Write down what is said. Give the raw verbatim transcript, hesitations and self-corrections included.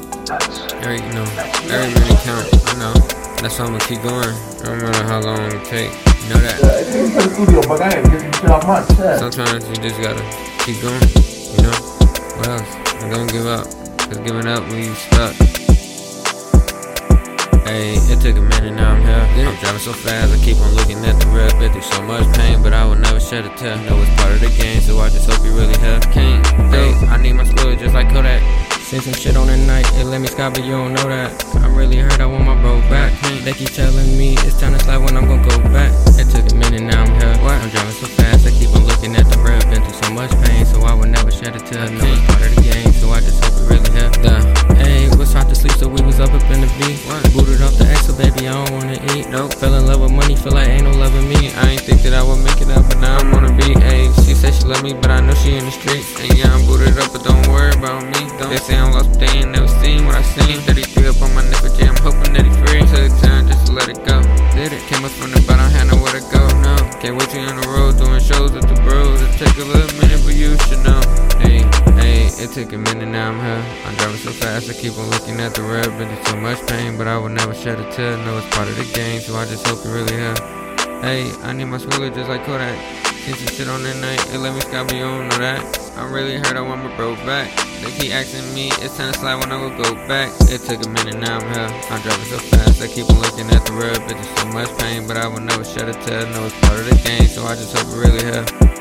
Every, you know, every minute count, I know. That's why I'm gonna keep going, no matter how long it take. You know that. Sometimes you just gotta keep going, you know? What else? And don't give up, cause giving up leaves you stuck. Hey, it took a minute, now I'm here. I'm driving so fast, I keep on looking at the red. Been through so much pain, but I will never shed a tear. Know it's part of the game, so I just hope you really here. Can't, hey, I need my slow just like Kodak. Seen some shit on the night, it let me sky, but you don't know that. I really heard I want my bro back. They keep telling me it's time to slide when I'm gon' go back. It took a minute, now I'm here. I'm driving so fast, I keep on looking at the red. Been through so much pain, so I will never shed a tear. Know it's part of the game, so I just hope you really here. Hey, was hard to sleep, so we was up up in the beat. Booted off the X, so baby, I don't wanna eat. Nope. Fell in love with money, feel like ain't no love in me. I ain't think that I would make it up, but now I'm on a beat. Ayy, she said she love me, but I know she in the streets. And yeah, I'm booted up, but don't worry about me. Don't. They say I'm lost, but they ain't never seen what I seen. thirty-three up on my nipple, yeah, I'm hoping that he free. Took time just to let it go. Did it, came up from the bottom, had nowhere to go. No, can't wait till you on the road, doing shows with the bros. It take a little minute, but you should know. Hey, hey, it took a minute, now I'm here. I'm driving so fast, I keep on looking at the red. Been through so much pain, but I will never shed a tear. Know it's part of the game, so I just hope you really here. Hey, I need my schooler just like Kodak. Seen some shit on that night, it let me sky, but you don't know that. I'm really hurt, I want my bro back. They keep asking me, it's time to slide when I will go back. It took a minute, now I'm here. I'm driving so fast, I keep on looking at the road. Been through so much pain, but I will never shed a tear. Know it's part of the game, so I just hope you really here.